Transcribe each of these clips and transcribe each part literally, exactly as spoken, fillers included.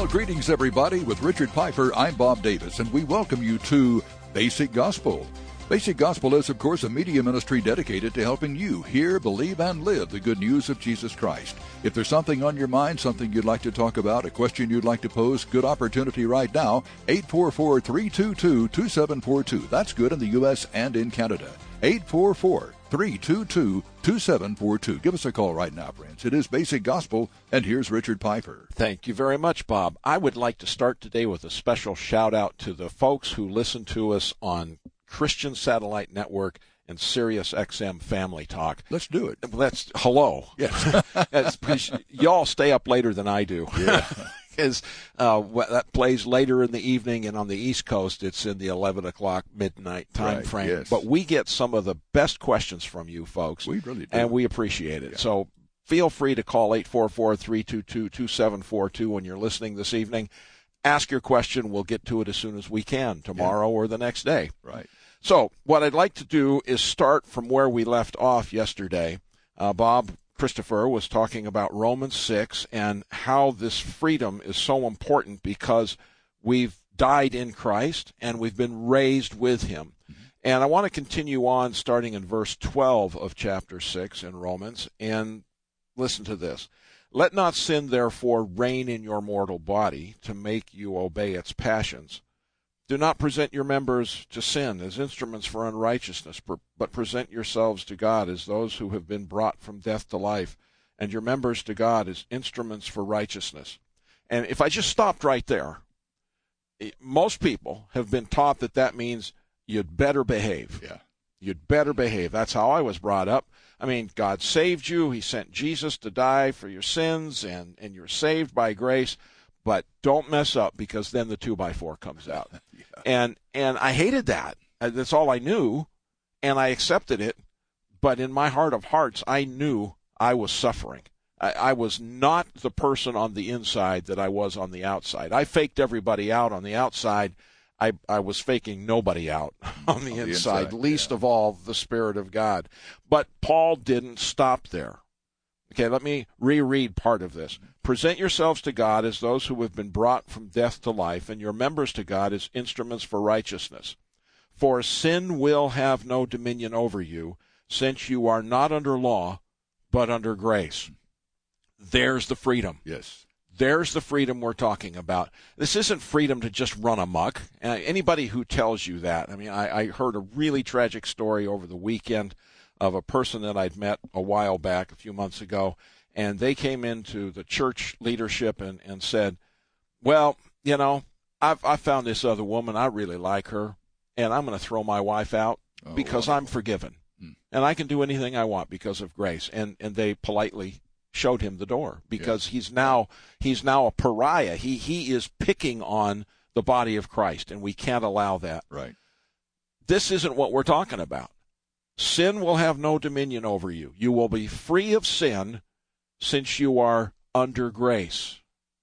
Well, greetings, everybody. With Richard Piper, I'm Bob Davis, and we welcome you to Basic Gospel. Basic Gospel is, of course, a media ministry dedicated to helping you hear, believe, and live the good news of Jesus Christ. If there's something on your mind, something you'd like to talk about, a question you'd like to pose, good opportunity right now, eight four four, three two two, two seven four two. That's good in the U S and in Canada. eight four four, three two two, two seven four two. Give us a call right now, friends. It is Basic Gospel, and here's Richard Piper. Thank you very much, Bob. I would like to start today with a special shout-out to the folks who listen to us on Christian Satellite Network and Sirius X M Family Talk. Let's do it. Let's hello. Yes. That's, y'all stay up later than I do. Yeah. Because uh, that plays later in the evening, and on the East Coast, it's in the eleven o'clock midnight time right, frame. Yes. But we get some of the best questions from you folks. We really do. And we appreciate it. Yeah. So feel free to call eight four four, three two two, two seven four two when you're listening this evening. Ask your question. We'll get to it as soon as we can, tomorrow yeah. or the next day. Right. So what I'd like to do is start from where we left off yesterday. Uh, Bob Christopher was talking about Romans six and how this freedom is so important because we've died in Christ and we've been raised with him. Mm-hmm. And I want to continue on starting in verse twelve of chapter six in Romans. And listen to this. Let not sin, therefore, reign in your mortal body to make you obey its passions. Do not present your members to sin as instruments for unrighteousness, but present yourselves to God as those who have been brought from death to life, and your members to God as instruments for righteousness. And if I just stopped right there, most people have been taught that that means you'd better behave. Yeah. You'd better behave. That's how I was brought up. I mean, God saved you. He sent Jesus to die for your sins, and, and you're saved by grace. But don't mess up, because then the two by four comes out. yeah. And and I hated that. That's all I knew, and I accepted it. But in my heart of hearts, I knew I was suffering. I, I was not the person on the inside that I was on the outside. I faked everybody out on the outside. I, I was faking nobody out on the, on inside, the inside, least yeah. of all the Spirit of God. But Paul didn't stop there. Okay, let me reread part of this. Present yourselves to God as those who have been brought from death to life, and your members to God as instruments for righteousness. For sin will have no dominion over you, since you are not under law, but under grace. There's the freedom. Yes. There's the freedom we're talking about. This isn't freedom to just run amok. Uh, anybody who tells you that, I mean, I, I heard a really tragic story over the weekend of a person that I'd met a while back, a few months ago, and they came into the church leadership and, and said, well, you know, I've I found this other woman, I really like her, and I'm going to throw my wife out oh, because wow. I'm forgiven. Hmm. And I can do anything I want because of grace. And and they politely showed him the door because yes. he's now he's now a pariah. He he is picking on the body of Christ, and we can't allow that. Right. This isn't what we're talking about. Sin will have no dominion over you. You will be free of sin since you are under grace.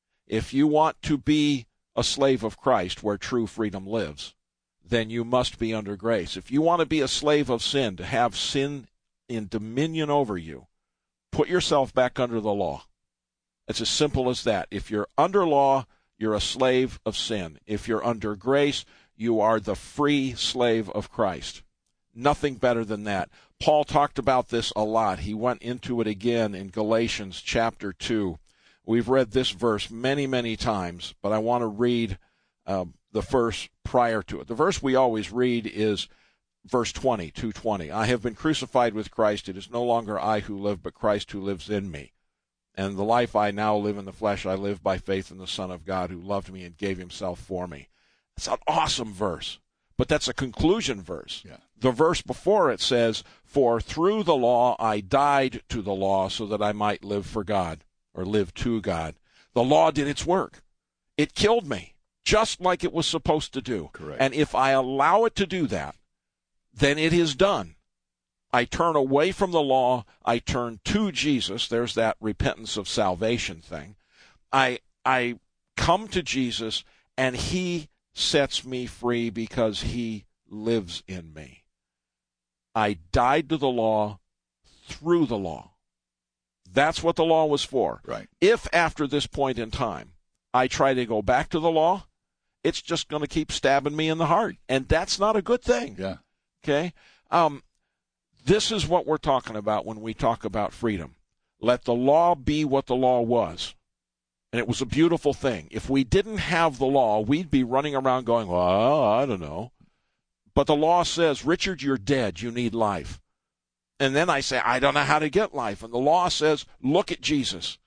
If you want to be a slave of Christ where true freedom lives, then you must be under grace. If you want to be a slave of sin, to have sin in dominion over you, put yourself back under the law. It's as simple as that. If you're under law, you're a slave of sin. If you're under grace, you are the free slave of Christ. Nothing better than that. Paul talked about this a lot. He went into it again in Galatians chapter two. We've read this verse many, many times, but I want to read uh, the verse prior to it. The verse we always read is verse twenty, two twenty. I have been crucified with Christ. It is no longer I who live, but Christ who lives in me. And the life I now live in the flesh, I live by faith in the Son of God who loved me and gave himself for me. It's an awesome verse. But that's a conclusion verse. Yeah. The verse before it says, for through the law I died to the law so that I might live for God, or live to God. The law did its work. It killed me, just like it was supposed to do. Correct. And if I allow it to do that, then it is done. I turn away from the law. I turn to Jesus. There's that repentance of salvation thing. I I come to Jesus, and he sets me free because he lives in me. I died to the law through the law. That's what the law was for. Right. If after this point in time I try to go back to the law, it's just going to keep stabbing me in the heart. And that's not a good thing. Yeah. Okay? Um, this is what we're talking about when we talk about freedom. Let the law be what the law was. And it was a beautiful thing. If we didn't have the law, we'd be running around going, well, I don't know. But the law says, Richard, you're dead. You need life. And then I say, I don't know how to get life. And the law says, look at Jesus.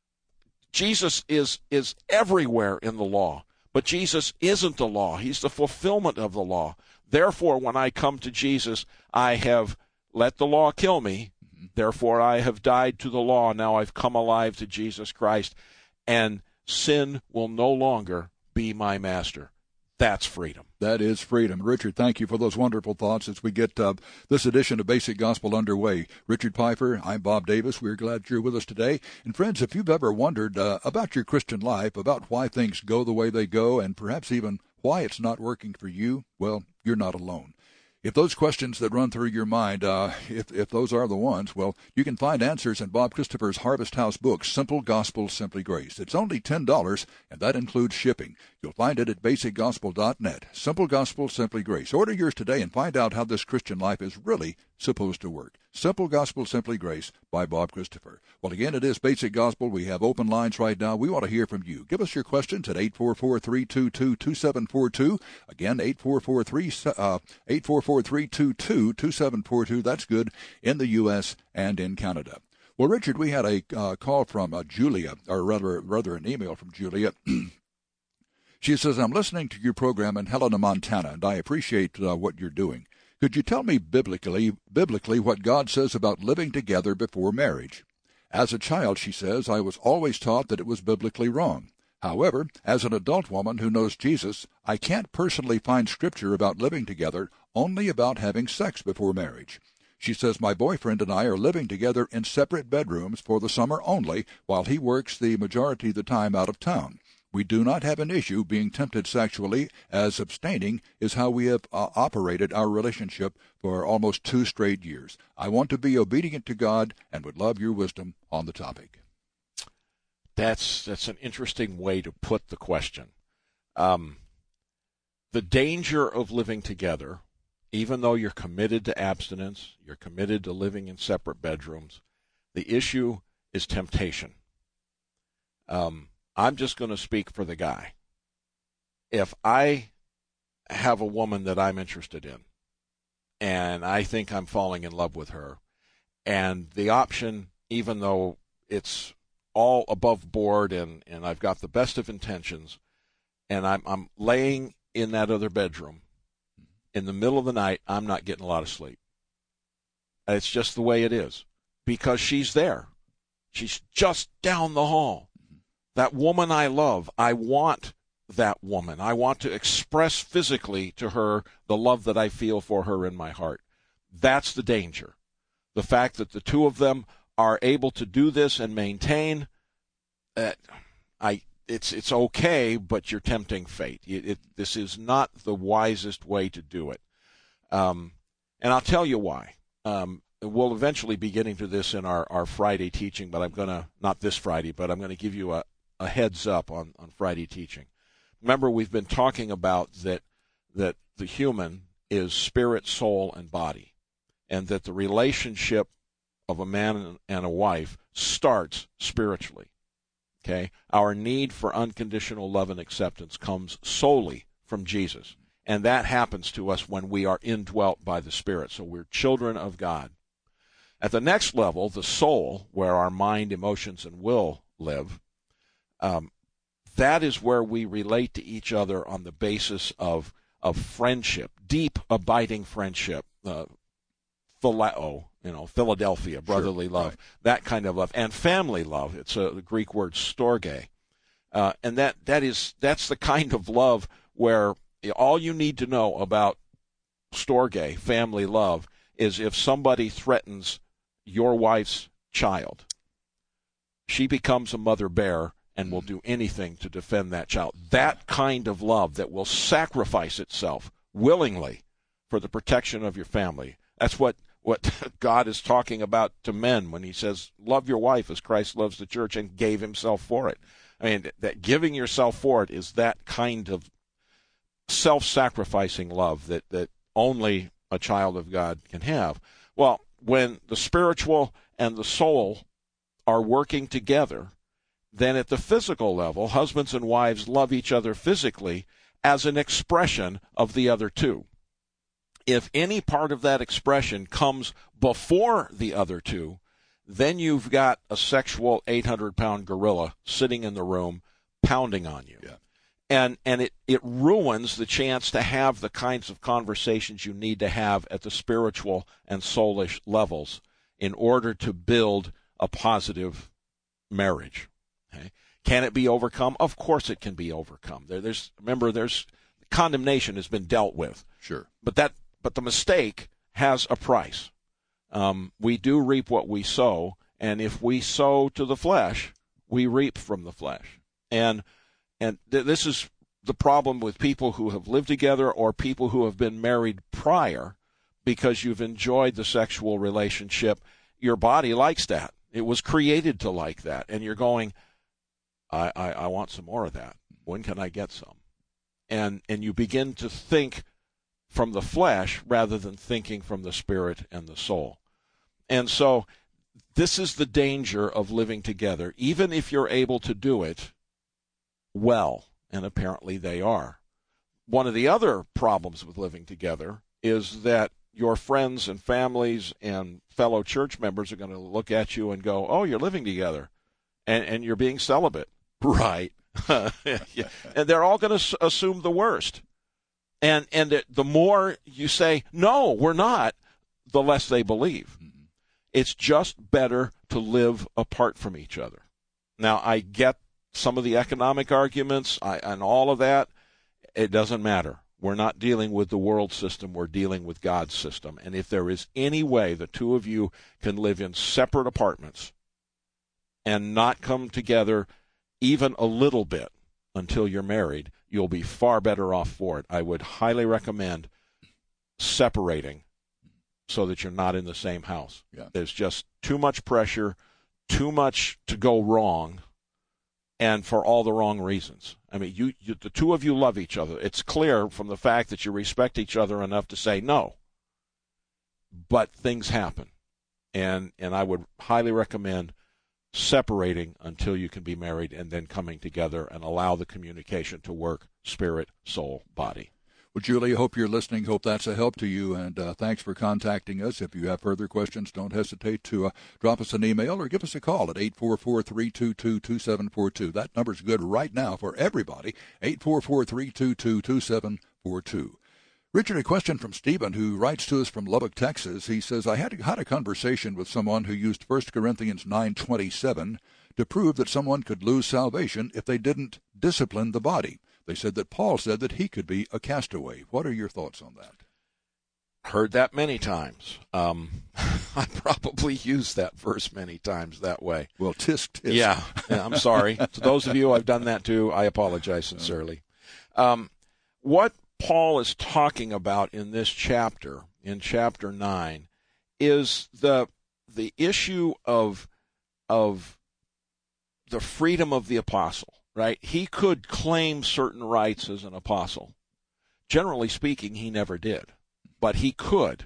Jesus is, is everywhere in the law. But Jesus isn't the law. He's the fulfillment of the law. Therefore, when I come to Jesus, I have let the law kill me. Therefore, I have died to the law. Now I've come alive to Jesus Christ. And sin will no longer be my master. That's freedom. That is freedom. Richard, thank you for those wonderful thoughts as we get uh, this edition of Basic Gospel underway. Richard Pfeiffer, I'm Bob Davis. We're glad you're with us today. And friends, if you've ever wondered uh, about your Christian life, about why things go the way they go, and perhaps even why it's not working for you, well, you're not alone. If those questions that run through your mind, uh, if, if those are the ones, well, you can find answers in Bob Christopher's Harvest House book, Simple Gospel, Simply Grace. It's only ten dollars, and that includes shipping. You'll find it at basic gospel dot net. Simple Gospel, Simply Grace. Order yours today and find out how this Christian life is really supposed to work. Simple Gospel, Simply Grace by Bob Christopher. Well, again, it is Basic Gospel. We have open lines right now. We want to hear from you. Give us your questions at eight four four, three two two, two seven four two. Again, eight four four, three two two, two seven four two. That's good in the U S and in Canada. Well, Richard, we had a uh, call from uh, Julia, or rather, rather an email from Julia. She says, I'm listening to your program in Helena, Montana, and I appreciate uh, what you're doing. Could you tell me biblically, biblically what God says about living together before marriage? As a child, she says, I was always taught that it was biblically wrong. However, as an adult woman who knows Jesus, I can't personally find scripture about living together, only about having sex before marriage. She says, my boyfriend and I are living together in separate bedrooms for the summer only, while he works the majority of the time out of town. We do not have an issue being tempted sexually, as abstaining is how we have uh, operated our relationship for almost two straight years. I want to be obedient to God and would love your wisdom on the topic. That's that's an interesting way to put the question. Um, the danger of living together, even though you're committed to abstinence, you're committed to living in separate bedrooms, the issue is temptation. Um, I'm just going to speak for the guy. If I have a woman that I'm interested in, and I think I'm falling in love with her, and the option, even though it's all above board and, and I've got the best of intentions, and I'm, I'm laying in that other bedroom, in the middle of the night, I'm not getting a lot of sleep. It's just the way it is, because she's there. She's just down the hall. That woman I love, I want that woman. I want to express physically to her the love that I feel for her in my heart. That's the danger. The fact that the two of them are able to do this and maintain, uh, I it's it's okay, but you're tempting fate. It, it, this is not the wisest way to do it. Um, and I'll tell you why. Um, we'll eventually be getting to this in our, our Friday teaching, but I'm going to, not this Friday, but I'm going to give you a, a heads up on, on Friday teaching. Remember, we've been talking about that that the human is spirit, soul, and body, and that the relationship of a man and a wife starts spiritually. Okay? Our need for unconditional love and acceptance comes solely from Jesus, and that happens to us when we are indwelt by the Spirit. So we're children of God. At the next level, the soul, where our mind, emotions, and will live, Um, that is where we relate to each other on the basis of of friendship, deep, abiding friendship, uh, phileo, you know, Philadelphia, brotherly sure. love, right. That kind of love, and family love. It's a the Greek word storge, uh, and that that is that's the kind of love where all you need to know about storge, family love, is if somebody threatens your wife's child, she becomes a mother bear and will do anything to defend that child. That kind of love that will sacrifice itself willingly for the protection of your family. That's what, what God is talking about to men when he says, love your wife as Christ loves the church and gave himself for it. I mean, that giving yourself for it is that kind of self-sacrificing love that, that only a child of God can have. Well, when the spiritual and the soul are working together, then at the physical level, husbands and wives love each other physically as an expression of the other two. If any part of that expression comes before the other two, then you've got a sexual eight hundred pound gorilla sitting in the room pounding on you. Yeah. And and it, it ruins the chance to have the kinds of conversations you need to have at the spiritual and soulish levels in order to build a positive marriage. Okay? Can it be overcome? Of course it can be overcome. There, there's remember, there's condemnation has been dealt with. Sure. But that but the mistake has a price. Um, we do reap what we sow, and if we sow to the flesh, we reap from the flesh. And and th- this is the problem with people who have lived together or people who have been married prior, because you've enjoyed the sexual relationship. Your body likes that. It was created to like that. And you're going, I, I, I want some more of that. When can I get some? And and you begin to think from the flesh rather than thinking from the spirit and the soul. And so this is the danger of living together, even if you're able to do it well, and apparently they are. One of the other problems with living together is that your friends and families and fellow church members are going to look at you and go, oh, you're living together, and, and you're being celibate. Right. Yeah. And they're all going to assume the worst. And and the more you say, no, we're not, the less they believe. Mm-hmm. It's just better to live apart from each other. Now, I get some of the economic arguments I, and all of that. It doesn't matter. We're not dealing with the world system. We're dealing with God's system. And if there is any way the two of you can live in separate apartments and not come together even a little bit until you're married, you'll be far better off for it. I would highly recommend separating so that you're not in the same house. Yeah. There's just too much pressure, too much to go wrong, and for all the wrong reasons. I mean, you, you the two of you love each other. It's clear from the fact that you respect each other enough to say no. But things happen. And and I would highly recommend separating until you can be married and then coming together and allow the communication to work, spirit, soul, body. Well, Julie, I hope you're listening. Hope that's a help to you, and uh, thanks for contacting us. If you have further questions, don't hesitate to uh, drop us an email or give us a call at eight four four, three two two, two seven four two. That number's good right now for everybody, eight four four, three two two, two seven four two. Richard, a question from Stephen, who writes to us from Lubbock, Texas. He says, I had, had a conversation with someone who used First Corinthians nine twenty-seven to prove that someone could lose salvation if they didn't discipline the body. They said that Paul said that he could be a castaway. What are your thoughts on that? Heard that many times. Um, I probably used that verse many times that way. Well, tisk, tisk. Yeah, yeah, I'm sorry. To those of you I've done that to, I apologize sincerely. Um, what Paul is talking about in this chapter, in chapter nine, is the the issue of of the freedom of the apostle, right? He could claim certain rights as an apostle. Generally speaking, he never did, but he could.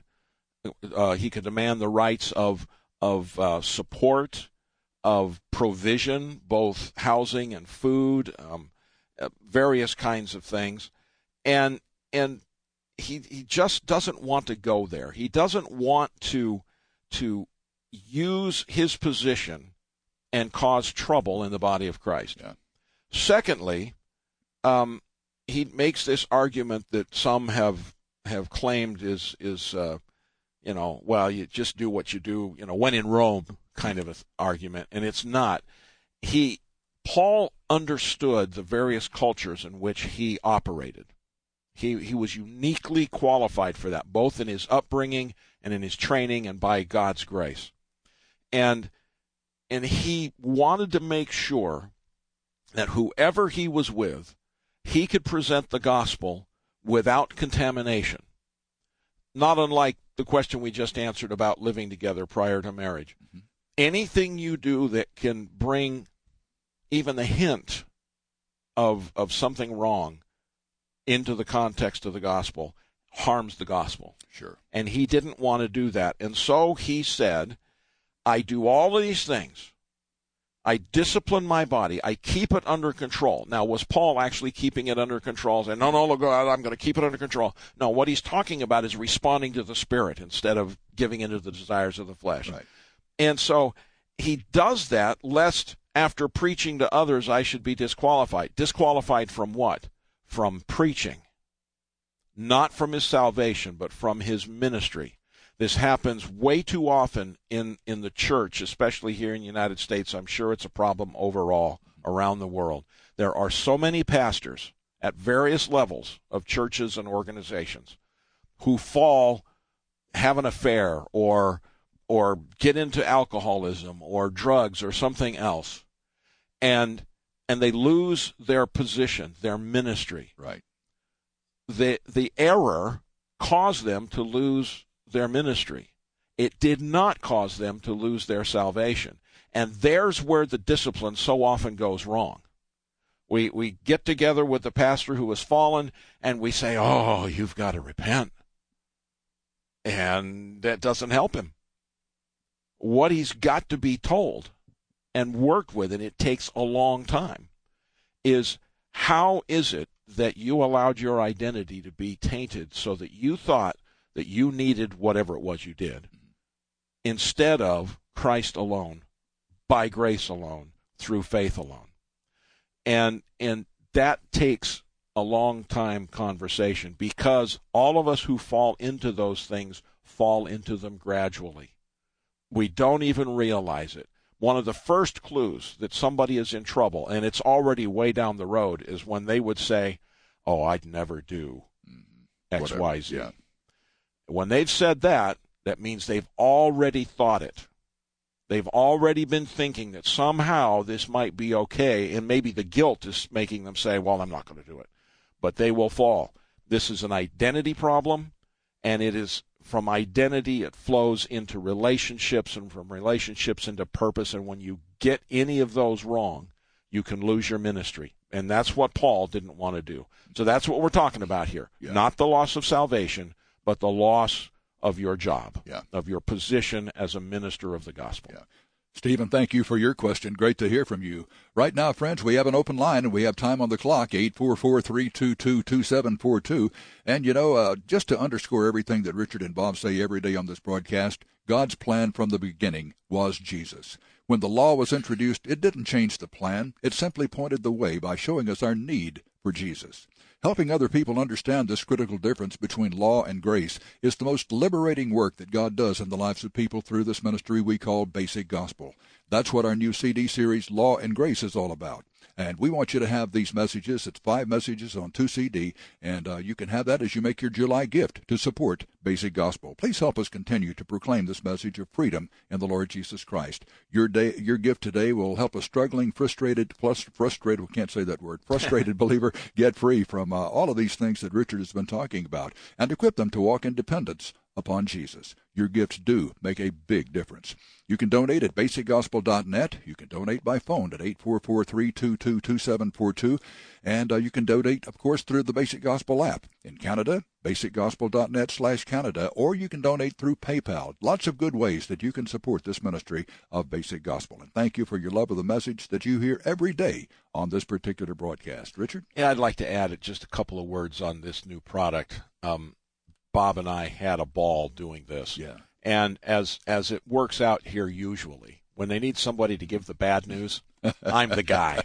Uh, he could demand the rights of of uh, support, of provision, both housing and food, um, uh, various kinds of things, and and he he just doesn't want to go there. He doesn't want to to use his position and cause trouble in the body of Christ. Yeah. Secondly, um, he makes this argument that some have have claimed is is uh, you know, well, you just do what you do, you know, when in Rome kind of an argument, and it's not. He Paul understood the various cultures in which he operated. He he was uniquely qualified for that, both in his upbringing and in his training and by God's grace. And and he wanted to make sure that whoever he was with, he could present the gospel without contamination. Not unlike the question we just answered about living together prior to marriage. Mm-hmm. Anything you do that can bring even the hint of of something wrong into the context of the gospel harms the gospel. Sure. And he didn't want to do that. And so he said, I do all of these things. I discipline my body. I keep it under control. Now, was Paul actually keeping it under control? Saying, no, no, God, I'm going to keep it under control. No, what he's talking about is responding to the Spirit instead of giving into the desires of the flesh. Right. And so he does that lest after preaching to others I should be disqualified. Disqualified from what? From preaching. Not from his salvation, but from his ministry. This happens way too often in, in the church, especially here in the United States. I'm sure it's a problem overall around the world. There are so many pastors at various levels of churches and organizations who fall, have an affair, or or get into alcoholism or drugs or something else, and and they lose their position, their ministry. Right. The the error caused them to lose their ministry. It did not cause them to lose their salvation. And there's where the discipline so often goes wrong. We we get together with the pastor who has fallen, and we say, oh, you've got to repent. And that doesn't help him. What he's got to be told and worked with, and it takes a long time, is how is it that you allowed your identity to be tainted so that you thought that you needed whatever it was you did, instead of Christ alone, by grace alone, through faith alone. And and that takes a long time conversation, because all of us who fall into those things fall into them gradually. We don't even realize it. One of the first clues that somebody is in trouble, and it's already way down the road, is when they would say, oh, I'd never do X, Whatever. Y, Z. Yeah. When they've said that, that means they've already thought it. They've already been thinking that somehow this might be okay, and maybe the guilt is making them say, well, I'm not going to do it. But they will fall. This is an identity problem, and it is from identity it flows into relationships, and from relationships into purpose, and when you get any of those wrong, you can lose your ministry. And that's what Paul didn't want to do. So that's what we're talking about here. Yeah. Not the loss of salvation, but the loss of your job, yeah. of your position as a minister of the gospel. Yeah. Stephen, thank you for your question. Great to hear from you. Right now, friends, we have an open line, and we have time on the clock, eight four four, three two two, two seven four two. And, you know, uh, just to underscore everything that Richard and Bob say every day on this broadcast, God's plan from the beginning was Jesus. When the law was introduced, it didn't change the plan. It simply pointed the way by showing us our need for Jesus. Helping other people understand this critical difference between law and grace is the most liberating work that God does in the lives of people through this ministry we call Basic Gospel. That's what our new C D series, Law and Grace, is all about. And we want you to have these messages. It's five messages on two C D, and uh, you can have that as you make your July gift to support Basic Gospel. Please help us continue to proclaim this message of freedom in the Lord Jesus Christ. Your day, your gift today will help a struggling, frustrated, plus frustrated, we can't say that word, frustrated believer get free from uh, all of these things that Richard has been talking about, and equip them to walk in dependence upon Jesus. Your gifts do make a big difference. You can donate at basic gospel dot net. You can donate by phone at eight four four, three two two, two seven four two. And uh, you can donate, of course, through the Basic Gospel app. In Canada, basic gospel dot net slash Canada, or you can donate through PayPal. Lots of good ways that you can support this ministry of Basic Gospel. And thank you for your love of the message that you hear every day on this particular broadcast. Richard? Yeah, I'd like to add just a couple of words on this new product. Um, Bob and I had a ball doing this. Yeah. And as as it works out here usually, when they need somebody to give the bad news, I'm the guy.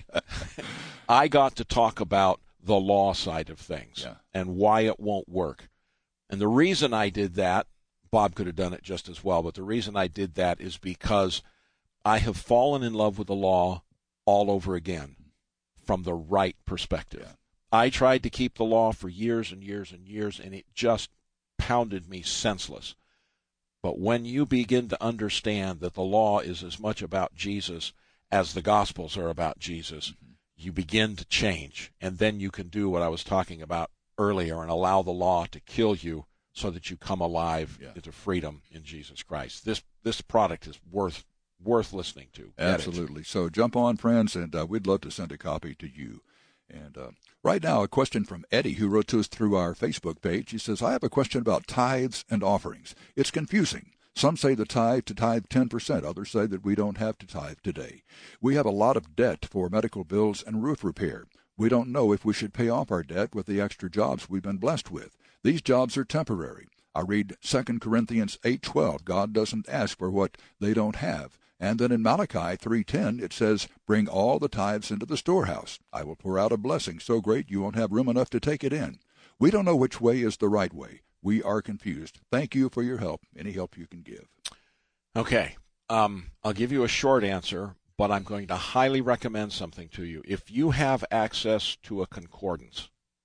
I got to talk about the law side of things yeah. and why it won't work. And the reason I did that, Bob could have done it just as well, but the reason I did that is because I have fallen in love with the law all over again from the right perspective. Yeah. I tried to keep the law for years and years and years, and it just pounded me senseless. But when you begin to understand that the law is as much about Jesus as the Gospels are about Jesus, mm-hmm. you begin to change. And then you can do what I was talking about earlier and allow the law to kill you so that you come alive yeah. into freedom in Jesus Christ. This this product is worth worth listening to. Absolutely. So jump on, friends, and uh, we'd love to send a copy to you. And uh, right now, a question from Eddie, who wrote to us through our Facebook page. He says, I have a question about tithes and offerings. It's confusing. Some say the tithe to tithe ten percent. Others say that we don't have to tithe today. We have a lot of debt for medical bills and roof repair. We don't know if we should pay off our debt with the extra jobs we've been blessed with. These jobs are temporary. I read Second Corinthians eight twelve. God doesn't ask for what they don't have. And then in Malachi three ten, it says, bring all the tithes into the storehouse. I will pour out a blessing so great you won't have room enough to take it in. We don't know which way is the right way. We are confused. Thank you for your help. Any help you can give. Okay. Um, I'll give you a short answer, but I'm going to highly recommend something to you. If you have access to a concordance,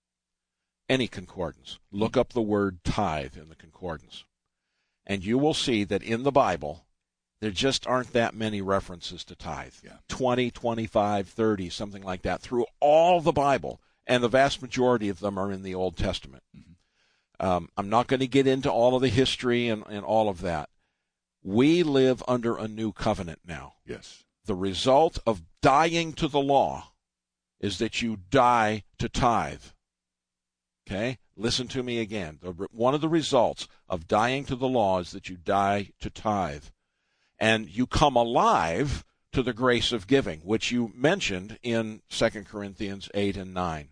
any concordance, look up the word tithe in the concordance, and you will see that in the Bible, there just aren't that many references to tithe. Yeah. twenty, twenty-five, thirty, something like that, through all the Bible. And the vast majority of them are in the Old Testament. Mm-hmm. Um, I'm not going to get into all of the history and, and all of that. We live under a new covenant now. Yes. The result of dying to the law is that you die to tithe. Okay? Listen to me again. The, one of the results of dying to the law is that you die to tithe. And you come alive to the grace of giving, which you mentioned in Second Corinthians eight and nine.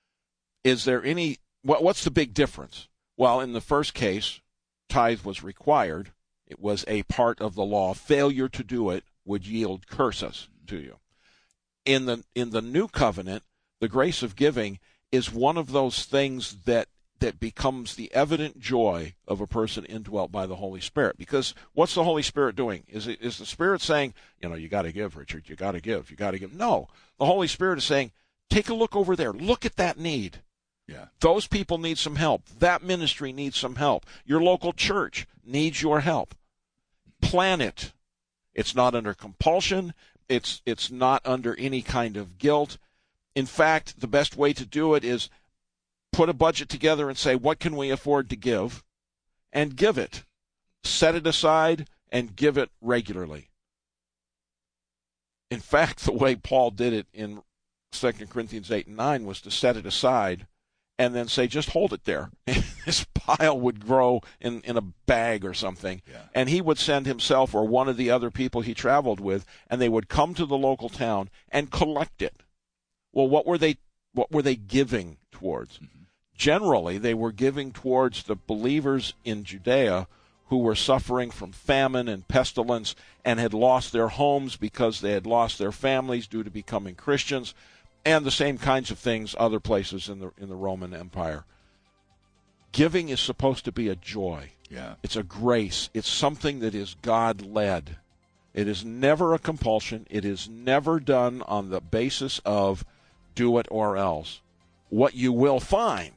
Is there any, what, what's the big difference? Well, in the first case, tithe was required. It was a part of the law. Failure to do it would yield curses to you. In the, in the new covenant, the grace of giving is one of those things that that becomes the evident joy of a person indwelt by the Holy Spirit. Because what's the Holy Spirit doing? Is it, is the Spirit saying, you know, you got to give, Richard, you got to give, you got to give? No. The Holy Spirit is saying, take a look over there. Look at that need. Yeah. Those people need some help. That ministry needs some help. Your local church needs your help. Plan it. It's not under compulsion. It's it's not under any kind of guilt. In fact, the best way to do it is put a budget together and say, what can we afford to give? And give it. Set it aside and give it regularly. In fact, the way Paul did it in Second Corinthians eight and nine was to set it aside and then say, just hold it there. This pile would grow in, in a bag or something. Yeah. And he would send himself or one of the other people he traveled with, and they would come to the local town and collect it. Well, what were they, what were they giving towards? Mm-hmm. Generally, they were giving towards the believers in Judea who were suffering from famine and pestilence and had lost their homes because they had lost their families due to becoming Christians, and the same kinds of things other places in the in the Roman Empire. Giving is supposed to be a joy. Yeah. It's a grace. It's something that is God-led. It is never a compulsion. It is never done on the basis of do it or else. What you will find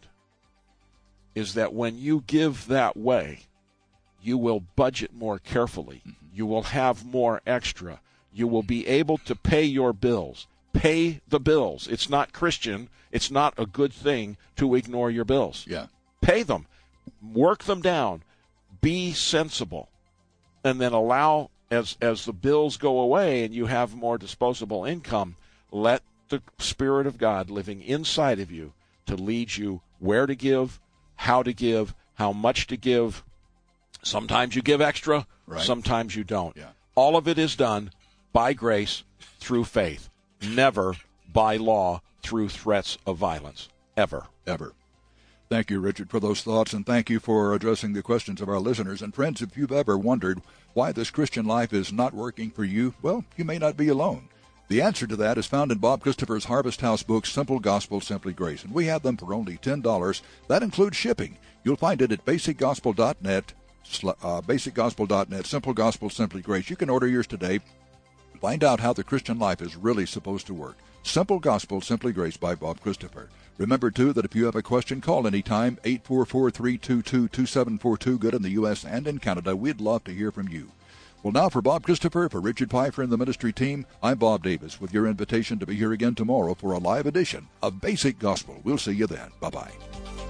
is that when you give that way, you will budget more carefully. Mm-hmm. You will have more extra. You will be able to pay your bills. Pay the bills. It's not Christian. It's not a good thing to ignore your bills. Yeah. Pay them. Work them down. Be sensible. And then allow, as as the bills go away and you have more disposable income, let the Spirit of God living inside of you to lead you where to give, how to give, how much to give. Sometimes you give extra, right. Sometimes you don't. Yeah. All of it is done by grace through faith, never by law through threats of violence, ever. Ever. Thank you, Richard, for those thoughts, and thank you for addressing the questions of our listeners. And friends, if you've ever wondered why this Christian life is not working for you, well, you may not be alone. The answer to that is found in Bob Christopher's Harvest House book, Simple Gospel, Simply Grace, and we have them for only ten dollars. That includes shipping. You'll find it at basic gospel dot net, uh, basic gospel dot net, Simple Gospel, Simply Grace. You can order yours today. Find out how the Christian life is really supposed to work. Simple Gospel, Simply Grace by Bob Christopher. Remember, too, that if you have a question, call anytime, eight four four, three two two, two seven four two, good in the U S and in Canada. We'd love to hear from you. Well, now for Bob Christopher, for Richard Pfeiffer and the ministry team, I'm Bob Davis with your invitation to be here again tomorrow for a live edition of Basic Gospel. We'll see you then. Bye-bye.